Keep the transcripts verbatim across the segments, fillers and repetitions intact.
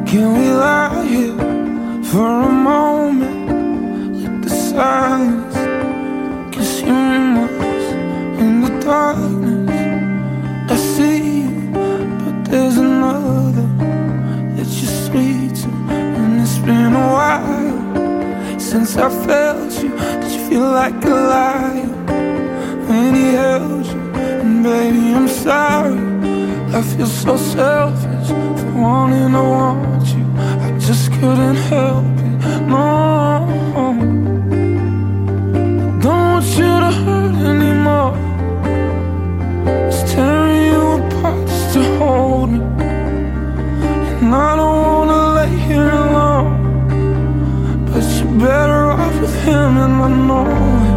Can we lie here for a moment? Let the silence consume us in the darkness. I see you, but there's another that you're sweet to. And it's been a while since I felt you. Did you feel like a liar when he held you? And baby, I'm sorry, I feel so selfish for wanting to want you. I just couldn't help it, no. I don't want you to hurt anymore. It's tearing you apart just to hold me. And I don't wanna lay here alone, but you're better off with him, and I know it.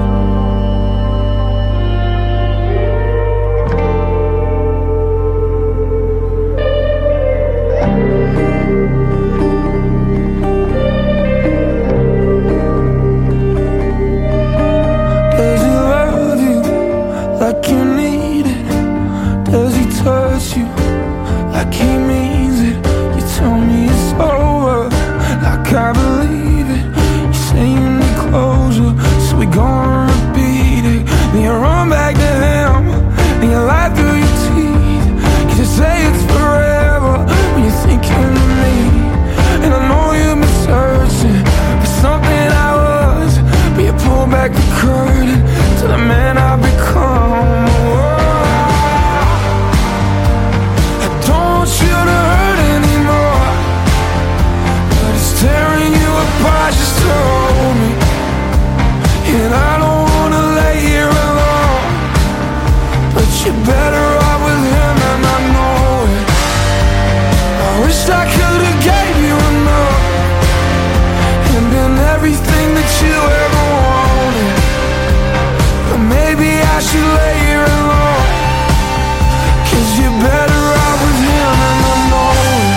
Like you need it? Does he touch you like he means it? You tell me it's over, like I believe it. You say you need closure, so we gonna repeat it. Then you run back to him, then you lie through your teeth. You say it's forever when you're thinking of me. And I know you've been searching for something I was, but you pull back the curtain to the man I've become. Just to hold me, and I don't wanna lay here alone, but you're better off with him, and I know it. I wish I could've gave you enough, and been everything that you ever wanted, but maybe I should lay here alone, 'cause you're better off with him, and I know it.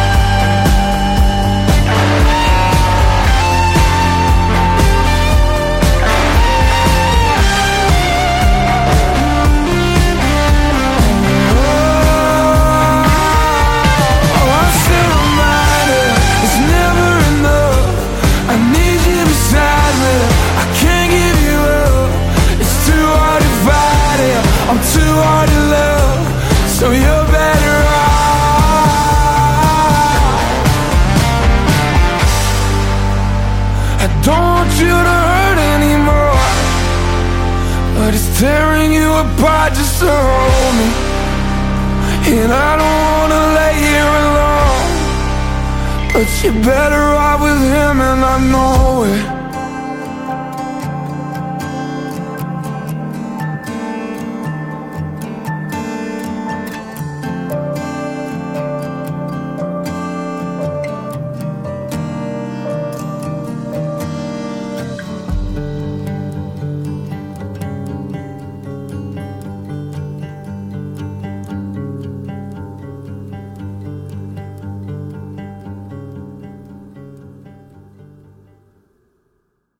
I'm too hard to love, so you're better off. I don't want you to hurt anymore, but it's tearing you apart just to hold me. And I don't wanna lay here alone, but you're better off with him, and I know it.